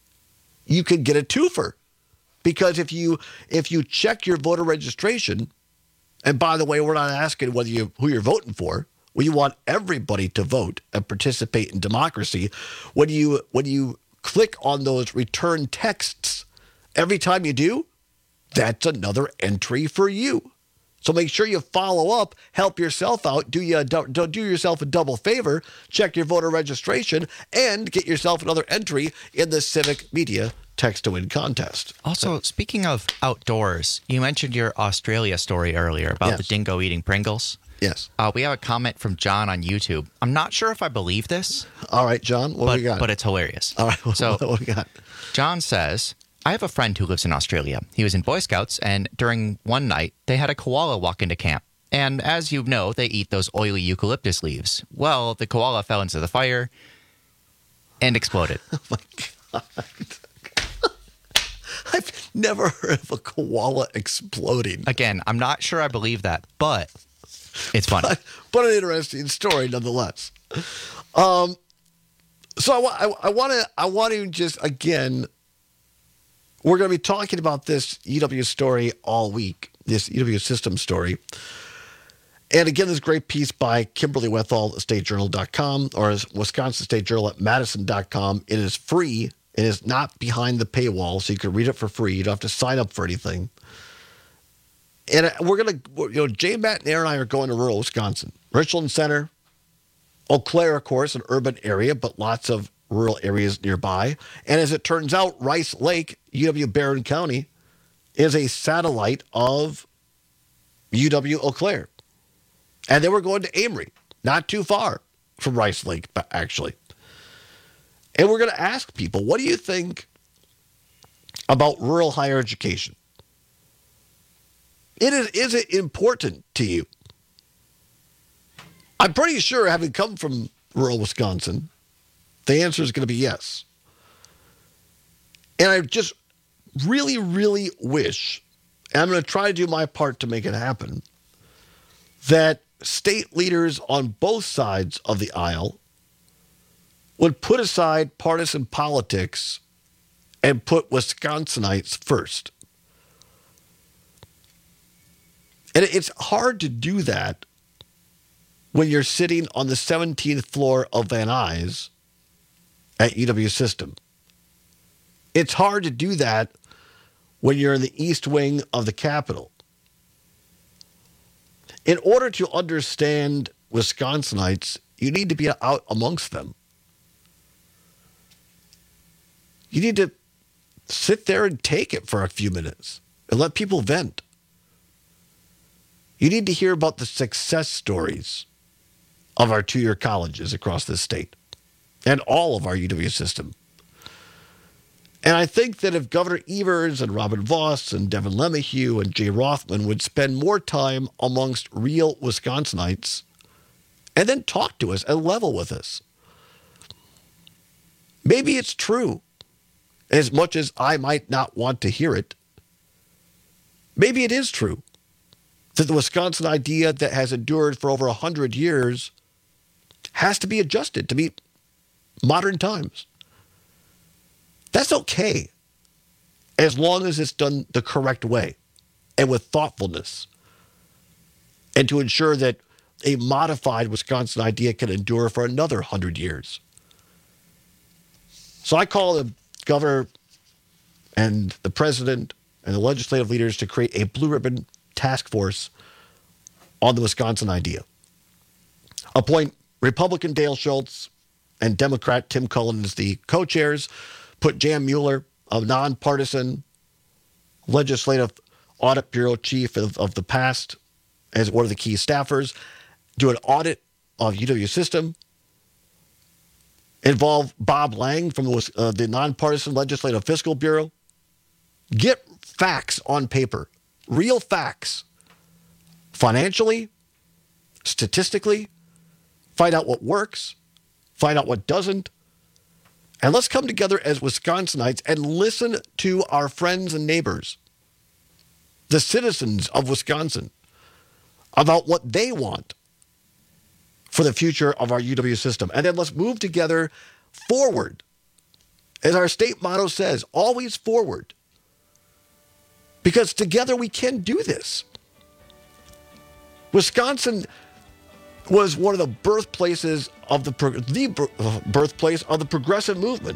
you can get a twofer. Because if you if you check your voter registration, and by the way, we're not asking whether you who you're voting for. We want everybody to vote and participate in democracy. When you when you click on those return texts, every time you do, that's another entry for you. So make sure you follow up, help yourself out, do you don't do yourself a double favor, check your voter registration, and get yourself another entry in the Civic Media Text to Win contest. Also, speaking of outdoors, you mentioned your Australia story earlier about Yes. the dingo eating Pringles. Yes. Uh, we have a comment from John on YouTube. I'm not sure if I believe this. All right, John, what but, do we got? But it's hilarious. All right, so what do we got? John says, I have a friend who lives in Australia. He was in Boy Scouts, and during one night, they had a koala walk into camp. And as you know, they eat those oily eucalyptus leaves. Well, the koala fell into the fire and exploded. Oh, my God. I've never heard of a koala exploding. Again, I'm not sure I believe that, but it's funny. But, but an interesting story nonetheless. Um, so I, I, I want to I want to just, again, we're going to be talking about this E W story all week, this E W system story. And again, this great piece by Kimberly Wethall at state journal dot com or Wisconsin State Journal at madison dot com. It is free. It is not behind the paywall, so you can read it for free. You don't have to sign up for anything. And we're going to, you know, Jay McNair and I are going to rural Wisconsin. Richland Center, Eau Claire, of course, an urban area, but lots of rural areas nearby. And as it turns out, Rice Lake, U W-Barron County, is a satellite of U W-Eau Claire. And then we're going to Amory, not too far from Rice Lake, actually. And we're going to ask people, what do you think about rural higher education? It is, is it important to you? I'm pretty sure, having come from rural Wisconsin, the answer is going to be yes. And I just really, really wish, and I'm going to try to do my part to make it happen, that state leaders on both sides of the aisle would put aside partisan politics and put Wisconsinites first. And it's hard to do that when you're sitting on the seventeenth floor of Van Nuys at U W System. It's hard to do that when you're in the east wing of the Capitol. In order to understand Wisconsinites, you need to be out amongst them. You need to sit there and take it for a few minutes and let people vent. You need to hear about the success stories of our two-year colleges across this state and all of our U W system. And I think that if Governor Evers and Robin Voss and Devin LeMahieu and Jay Rothman would spend more time amongst real Wisconsinites and then talk to us and level with us. Maybe it's true, as much as I might not want to hear it. Maybe it is true that the Wisconsin idea that has endured for over one hundred years has to be adjusted to meet modern times. That's okay, as long as it's done the correct way and with thoughtfulness, and to ensure that a modified Wisconsin idea can endure for another one hundred years. So I call the governor and the president and the legislative leaders to create a blue ribbon task force on the Wisconsin idea. Appoint Republican Dale Schultz and Democrat Tim Cullen as the co-chairs. Put Jan Mueller, a nonpartisan legislative audit bureau chief of, of the past, as one of the key staffers. Do an audit of U W system. Involve Bob Lang from the, uh, the nonpartisan legislative fiscal bureau. Get facts on paper, real facts, financially, statistically. Find out what works, find out what doesn't. And let's come together as Wisconsinites and listen to our friends and neighbors, the citizens of Wisconsin, about what they want for the future of our U W system. And then let's move together forward. As our state motto says, always forward. Because together we can do this. Wisconsin was one of the birthplaces of the, the birthplace of the progressive movement.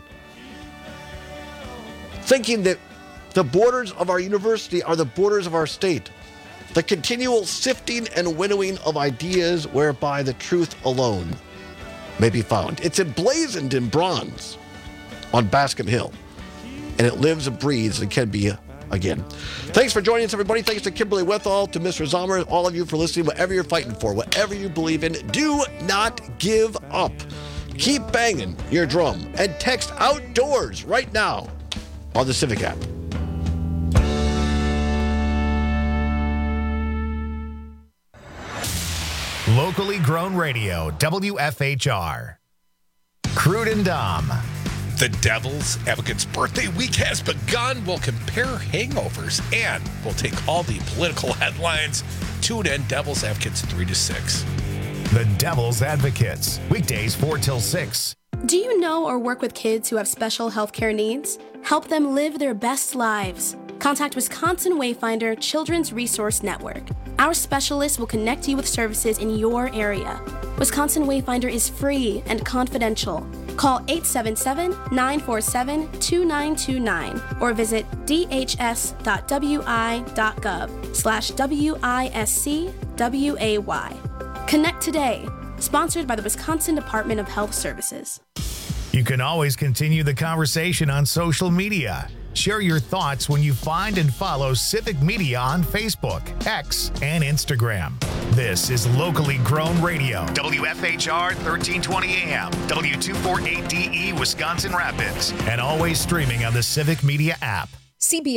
Thinking that the borders of our university are the borders of our state. The continual sifting and winnowing of ideas whereby the truth alone may be found. It's emblazoned in bronze on Bascom Hill. And it lives and breathes and can be again. Thanks for joining us, everybody. Thanks to Kimberly Wethall, to Mister Zomer, all of you for listening. Whatever you're fighting for, whatever you believe in, do not give up. Keep banging your drum and text outdoors right now on the Civic app. Locally grown radio, W F H R. Crude and Dom. The Devil's Advocates birthday week has begun. We'll compare hangovers and we'll take all the political headlines. Tune in, Devil's Advocates three to six. The Devil's Advocates, weekdays four till six. Do you know or work with kids who have special healthcare needs? Help them live their best lives. Contact Wisconsin Wayfinder Children's Resource Network. Our specialists will connect you with services in your area. Wisconsin Wayfinder is free and confidential. Call eight seven seven, nine four seven, two nine two nine or visit d h s dot w i dot gov slash W I S C W A Y. Connect today. Sponsored by the Wisconsin Department of Health Services. You can always continue the conversation on social media. Share your thoughts when you find and follow Civic Media on Facebook, X, and Instagram. This is Locally Grown Radio. W F H R thirteen twenty A M, W two forty-eight D E, Wisconsin Rapids, and always streaming on the Civic Media app. C B S